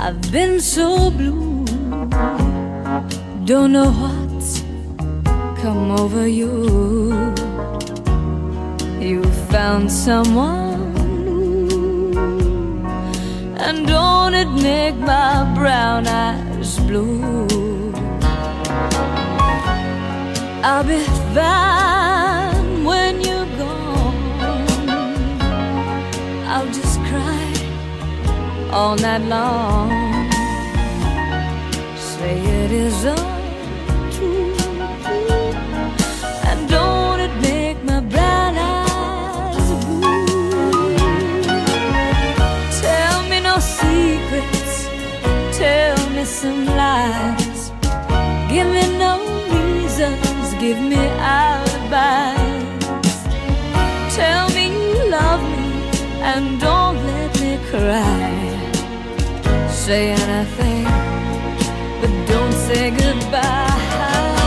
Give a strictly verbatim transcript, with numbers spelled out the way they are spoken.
I've been so blue, don't know what's come over you. You found someone new, and don't it make my brown eyes blue? I'll be fine when you're gone. I'll just cry all night long. Say it is untrue, and don't it make my brown eyes blue? Tell me no secrets, tell me some lies. Give me no reasons, give me alibis. Tell me you love me and don't let me cry. Say anything, but don't say goodbye.